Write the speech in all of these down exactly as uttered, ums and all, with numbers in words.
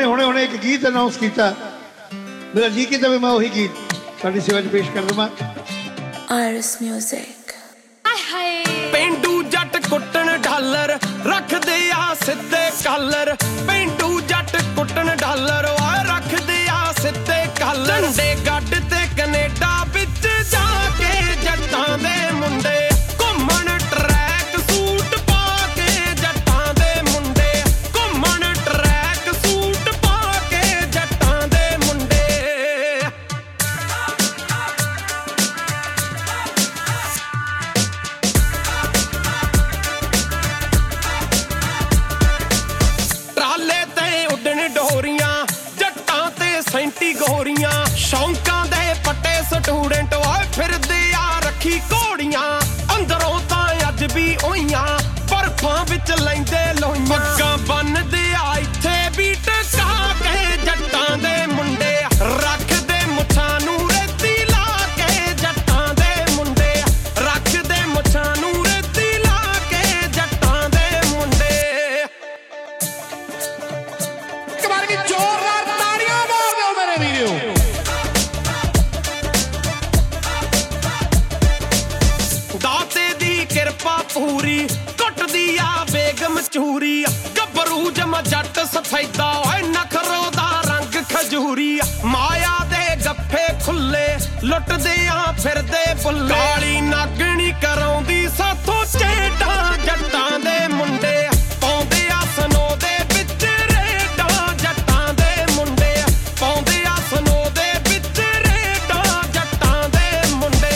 उन्होंने हुणे हुणे एक गीत अनाउंस किया, मेरा जी किता भी मैं वही गीत साडी सेवा च पेश कर दवां। RS music. पेंडू जट कुट्टन डालर रखदे आ सिद्धे कालर, पेंडू जट कुट्टन डालर रखदे आ सिद्धे कालर। झंडे गड्ड ते कनेडा विच जाके जट्टां दे मुंडे घुम्मण ट्रैक सूट पा के, जट्टां दे मुंडे घुम्मण ट्रैक सूट पा के, जट्टां दे मुंडे। ट्राले ते उड्डण डोरियां जट्टां ते सैंती गोरियां, शौंकां दे पट्टे स्टूडेंट ओए फिरदे आ रखी घोड़ियां। अंदरों तां अज भी ओइयां बर्फां विच लैंदे लोइयां, पग्गां बन्नदे आ इत्थे भी टका के, जट्टां दे मुंडे रखदे मुच्छां नूं रेती ला के, जट्टां दे मुंडे रखदे मुच्छां नूं रेती ला के, जट्टां दे मुंडे। एक बार की जोरदार तालियां मार दो मेरे वीडियो। दाते दी किरपा पूरी कुटदी आ बेगम चूरी, गब्बरू जमा जट सफैदा ओए नखरो दा रंग खजूरी। माया दे गप्फे खुले लुटदे आ फिरदे बुल्ले, काली नागणी कराउंदी साथों चेटां, जट्टां दे मुंडे पाउंदे आ सनो दे विच रेडां, जट्टां दे मुंडे पाउंदे आ सनो दे विच रेडां, जट्टां दे मुंडे।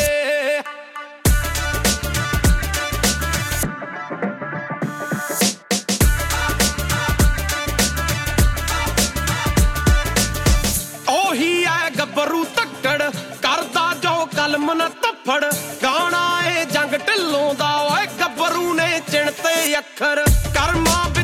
ओही है गब्बरू तक्कड़ करदा जो कलम न तफड़, गाना ए जंग ढिल्लों दा ओए गब्बरू ने चिणते अखर, कर्मा